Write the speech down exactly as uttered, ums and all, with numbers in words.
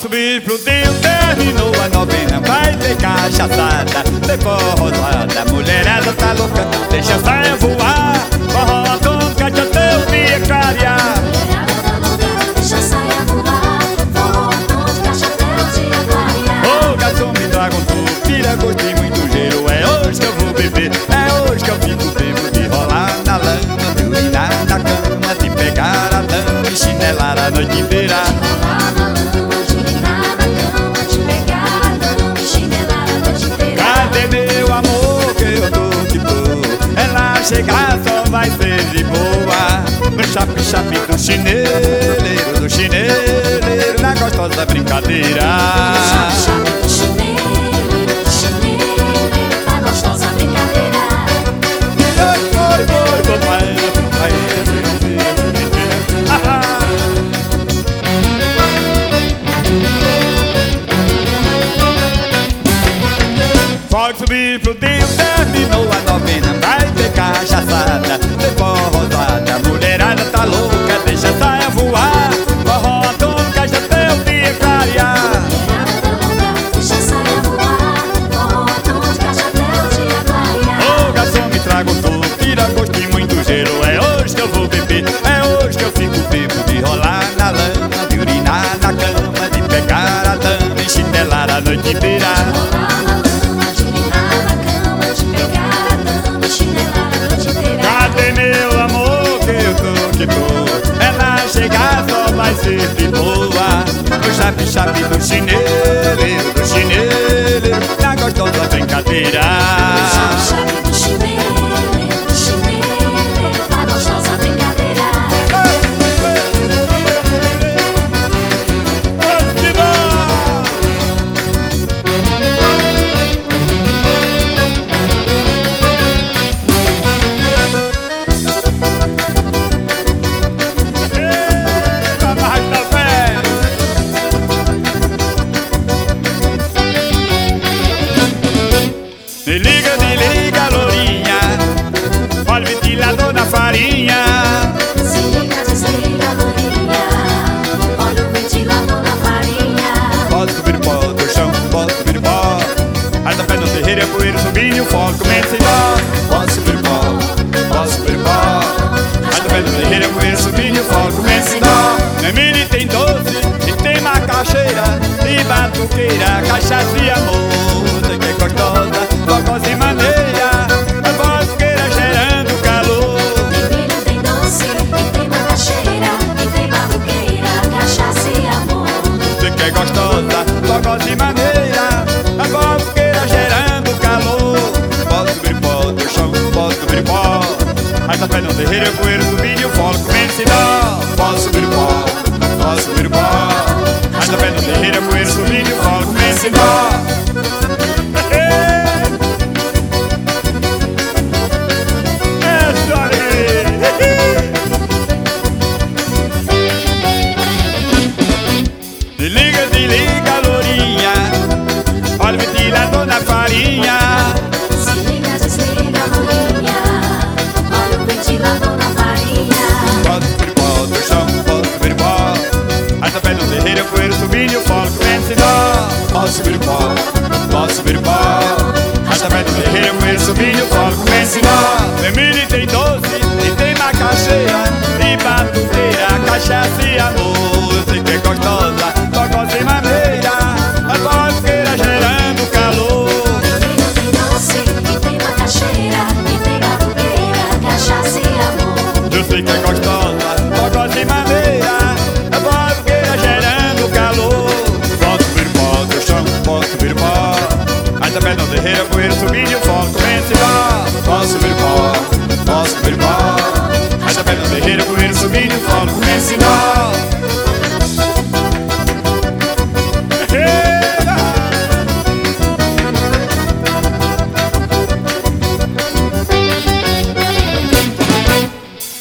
subir pro Deus, terminou a novena, vai ter cachaçada, depois rosada, mulherada tá louca, deixa a saia voar, forró a tonca, já teu dia clarear. Mulherada tá louca, deixa a saia voar, forró a tonca, já teu dia clarear. Ô garçom, me traga um tubo, tira gosto e muito gelo, é hoje que eu vou beber, é hoje que eu fico bebo, de rolar na lama, de urinar na cama, de pegar a dama e chinelar a noite inteira. Chegar só vai ser de boa, no chape-chape do chineleiro, do chineleiro, na gostosa brincadeira. No chape-chape do chineleiro, do chineleiro, na gostosa brincadeira. Foi, foi, foi, foi, foi, pode subir pro Deus, terminou a novena, vai ter cachaçada, depois rosada, mulherada tá louca, deixa a saia voar, forró a tonca, já teu dia clarear. Mulherada tá louca, deixa a saia voar, forró a tonca, já teu dia clarear. Ô garçom, me traga um tubo, tira gosto e muito gelo, é hoje que eu vou beber, é hoje que eu fico bebo, de rolar na lama, de urinar na cama, de pegar a dama e chinelar a noite inteira. Ela chegar só vai ser de boa, no chape-chape do chineleiro, do chineleiro, na gostosa brincadeira. No chape-chape do chineleiro, do chineleiro, na gostosa brincadeira. Me liga, me liga, lourinha, olha o ventilador na farinha. Se liga, desliga, lourinha, olha o ventilador na farinha. Posso subir pó do chão, posso subir pó, arda pé no terreiro, é poeira subindo e o fogo começa a embora. Posso subir pó, posso subir pó, arda pé no terreiro, é poeira subindo e o fogo começa a embora. Na mini tem doce, e tem macaxeira, e batuqueira, cachaça e amor, tem que é gostosa. Gostosa e maneira, a bosqueira gerando calor. Tem milho, tem doce, e tem macaxeira, e tem batuqueira, cachaça e amor. Você que é gostosa, gostosa e maneira, a bosqueira gerando calor. Posso subir pó do chão, posso subir pó, mas a pé no terreiro é poeira subindo e o fogo começa a dar. Posso subir pó, posso subir pó, mas a pé no terreiro é poeira subindo e o fogo começa a dar. Se liga, se liga, lourinha, olha o ventilador na farinha. Se liga, desliga, lourinha, olha o ventilador na farinha. Posso subir pó do chão, posso subir pó, arda pé no terreiro, é poeira subindo e o fogo começa a dar. Posso subir pó, posso subir pó, arda pé no terreiro, é poeira subindo e o fogo começa a dar. Tem milho, tem doce, e tem macaxeira, e batuqueira, cachaça e amor. Eu sei que é gostosa, gostosa e maneira, a bosqueira gerando calor. Tem milho, tem doce, e tem macaxeira, e tem batuqueira, cachaça e amor. Eu sei que é gostosa, gostosa e maneira, a bosqueira gerando calor. Posso subir pó do chão, posso subir pó, mas a pé no terreiro, poeira subindo e o fogo começa a dar. Posso subir pó, posso subir pó, mas a pé no terreiro, poeira subindo e o fogo começa a dar.